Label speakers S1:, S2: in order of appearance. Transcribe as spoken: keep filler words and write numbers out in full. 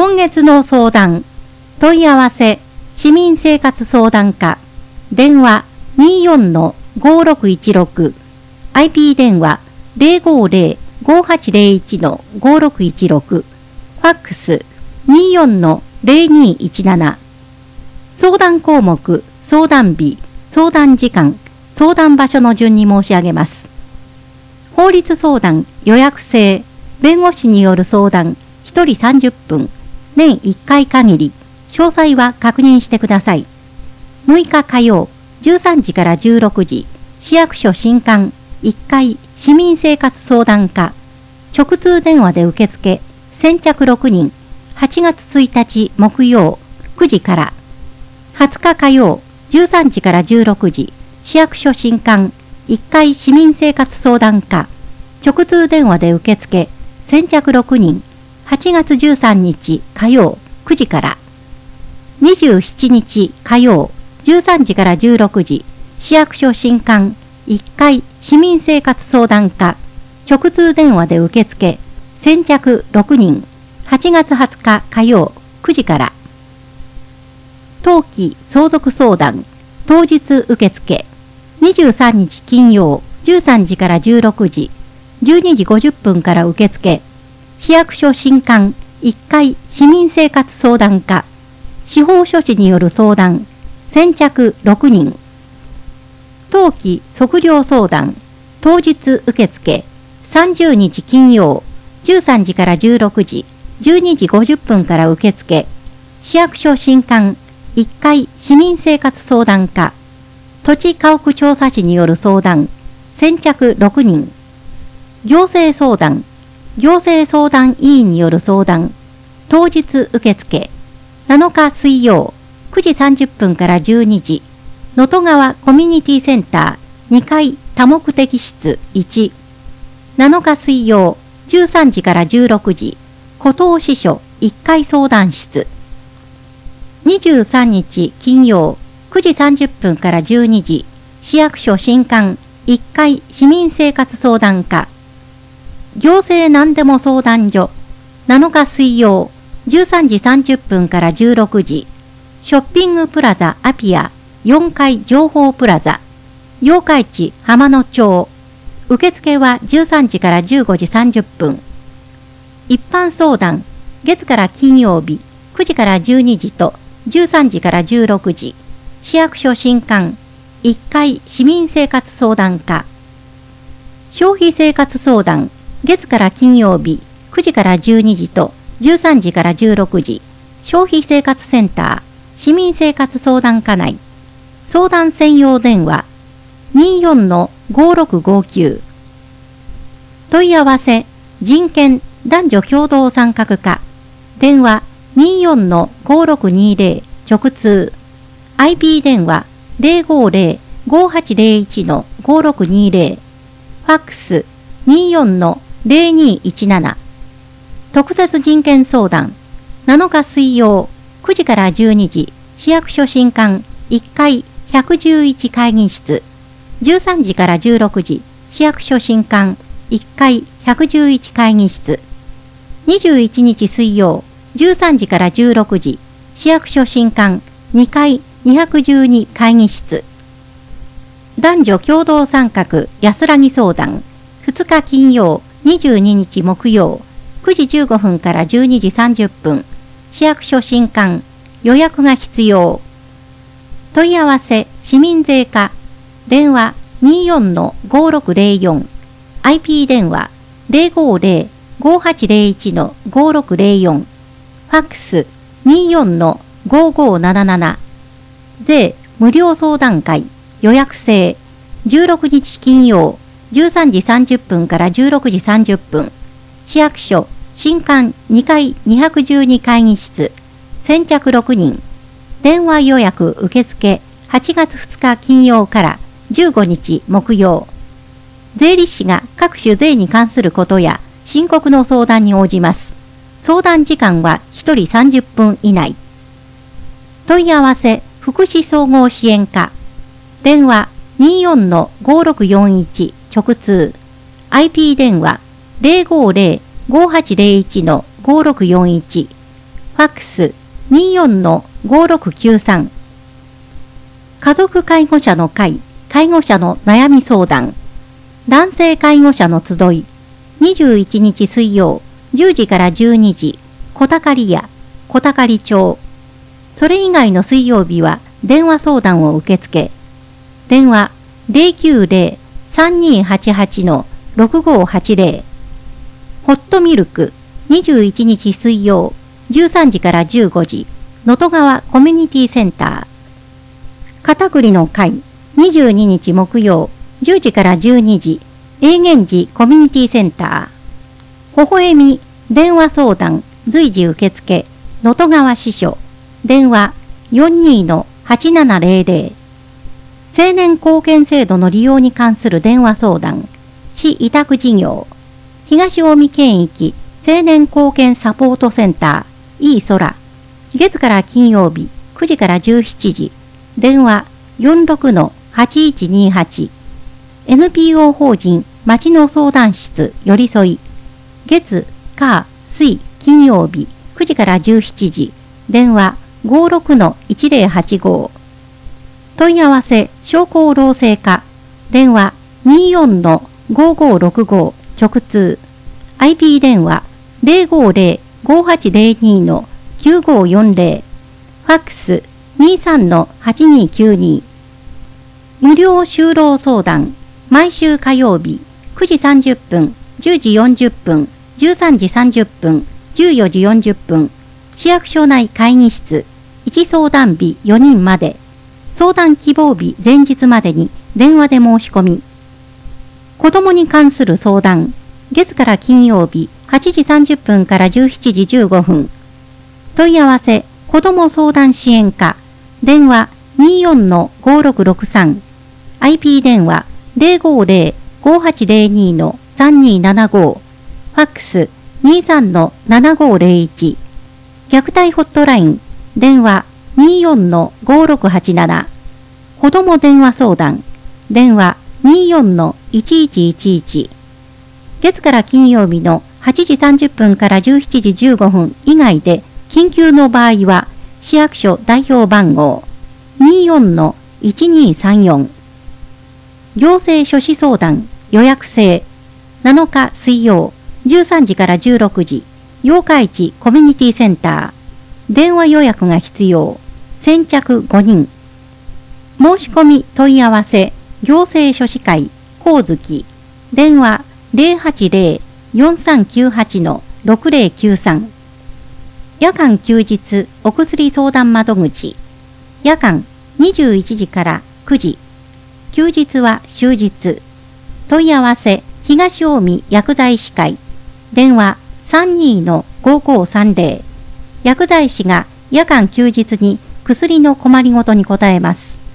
S1: 今月の相談、問い合わせ、市民生活相談課、電話 にーよんのごろくいちろく、アイピー 電話 ゼロごゼロ ごはちゼロいちのごろくいちろく、ファックス にーよんのゼロにいちなな、相談項目、相談日、相談時間、相談場所の順に申し上げます。法律相談予約制、弁護士による相談、ひとりさんじゅっぷん、年いっかい限り、詳細は確認してください。むいか火曜、じゅうさんじからじゅうろくじ、市役所新館いっかい市民生活相談課、直通電話で受付、先着ろくにん、はちがつついたち木曜くじから、はつか火曜、じゅうさんじからじゅうろくじ、市役所新館いっかい市民生活相談課、直通電話で受付、先着ろくにん、はちがつじゅうさんにち火曜くじから、にじゅうしちにち火曜じゅうさんじからじゅうろくじ、市役所新館いっかい市民生活相談課、直通電話で受付、先着ろくにん、はちがつはつか火曜くじから、当期相続相談、当日受付、にじゅうさんにち金曜じゅうさんじからじゅうろくじ、じゅうにじごじゅっぷんから受付、市役所新館いっかい市民生活相談課、司法書士による相談、先着ろくにん。当期測量相談、当日受付、さんじゅうにち金曜、じゅうさんじからじゅうろくじ、じゅうにじごじゅっぷんから受付、市役所新館いっかい市民生活相談課、土地家屋調査士による相談、先着ろくにん。行政相談、行政相談委員による相談、当日受付、なのか水曜くじさんじゅっぷんからじゅうにじ、能登川コミュニティセンターにかい多目的室いち、なのか水曜じゅうさんじからじゅうろくじ、古東支所いっかい相談室、にじゅうさんにち金曜くじさんじゅっぷんからじゅうにじ、市役所新館いっかい市民生活相談課、行政何でも相談所、なのか水曜じゅうさんじさんじゅっぷんからじゅうろくじ、ショッピングプラザアピアよんかい情報プラザ、八日市浜野町、受付はじゅうさんじからじゅうごじさんじゅっぷん。一般相談、月から金曜日くじからじゅうにじとじゅうさんじからじゅうろくじ、市役所新館いっかい市民生活相談課、消費生活相談、月から金曜日くじからじゅうにじとじゅうさんじからじゅうろくじ、消費生活センター市民生活相談課内、相談専用電話 にーよんのごろくごきゅう、問い合わせ人権男女共同参画課、電話 にーよんのごろくにゼロ 直通、アイピー 電話 ゼロごゼロ ごはちゼロいちのごろくにゼロ、ファックス にーよんのゼロにいちなな、特設人権相談、なのか水曜くじからじゅうにじ、市役所新館いっかいひゃくじゅういち会議室、じゅうさんじからじゅうろくじ、市役所新館いっかいひゃくじゅういち会議室、にじゅういちにち水曜じゅうさんじからじゅうろくじ、市役所新館にかいにひゃくじゅうに会議室、男女共同参画安らぎ相談、ふつか金曜にじゅうににち木曜くじじゅうごふんからじゅうにじさんじゅっぷん、市役所新館、予約が必要。問い合わせ市民税課、電話 にーよんのごろくゼロよん、アイピー 電話 ゼロごゼロ ごはちゼロいちのごろくゼロよん、ファックス にーよんのごごなななな、税無料相談会、予約制、じゅうろくにち金曜じゅうさんじさんじゅっぷんからじゅうろくじさんじゅっぷん、市役所新館にかいにひゃくじゅうに会議室、先着ろくにん、電話予約受付はちがつふつか金曜からじゅうごにち木曜。税理士が各種税に関することや申告の相談に応じます。相談時間はひとりさんじゅっぷん以内。問い合わせ福祉総合支援課、電話 にーよんのごろくよんいち 直通、アイピー 電話 ゼロごゼロ ごはちゼロいちのごろくよんいち、フファックス にじゅうよんのごろくきゅうさん。家族介護者の会、介護者の悩み相談。男性介護者の集い。にじゅういちにち水曜、じゅうじからじゅうにじ、小高屋、小高町。それ以外の水曜日は電話相談を受け付け。電話 ゼロきゅうゼロ さんにーはちはち のろくごーはちゼロ。ホットミルク、にじゅういちにち水曜、じゅうさんじからじゅうごじ、能登川コミュニティセンター。片栗の会、にじゅうににち木曜、じゅうじからじゅうにじ、永源寺コミュニティセンター。微笑み、電話相談、随時受付、能登川支所。電話 よんにーのはちななゼロゼロ。青年貢献制度の利用に関する電話相談、市委託事業。東近江県域青年貢献サポートセンター、いい空。月から金曜日、くじからじゅうしちじ。電話 よんろくのはちいちにはち。エヌピーオー 法人町の相談室よりそい。月、火、水、金曜日、くじからじゅうしちじ。電話 ごろくのいちゼロはちご。問い合わせ商工労政課。電話 にじゅうよんのごごろくご。直通。アイピー 電話 ゼロごゼロ ごはちゼロにのきゅうごよんゼロ。ファックス にじゅうさんのはちにきゅうに。無料就労相談。毎週火曜日くじさんじゅっぷん、じゅうじよんじゅっぷん、じゅうさんじさんじゅっぷん、じゅうよじよんじゅっぷん。市役所内会議室。いち相談日よにんまで。相談希望日前日までに電話で申し込み。子供に関する相談。月から金曜日はちじさんじゅっぷんからじゅうしちじじゅうごふん。問い合わせ子ども相談支援課。電話 にじゅうよんのごろくろくさん。アイピー 電話 ゼロごゼロ ごはちゼロにのさんにーななご。ファックス にじゅうさんのななごゼロいち。虐待ホットライン。電話 にじゅうよんのごろくはちなな。子ども電話相談。電話 にじゅうよんのいちいちいちいち。月から金曜日のはちじさんじゅっぷんからじゅうしちじじゅうごふん以外で緊急の場合は市役所代表番号 にじゅうよんのいちにーさんよん。行政書士相談予約制。なのか水曜じゅうさんじからじゅうろくじ、八日市コミュニティセンター。電話予約が必要。先着ごにん。申し込み問い合わせ行政書士会光月。電話 ゼロはちゼロ よんさんきゅうはちのろくゼロきゅうさん。夜間休日お薬相談窓口。夜間にじゅういちじからくじ。休日は終日。問い合わせ東近江薬剤師会。電話 さんにーのごごさんゼロ。薬剤師が夜間休日に薬の困りごとに答えます。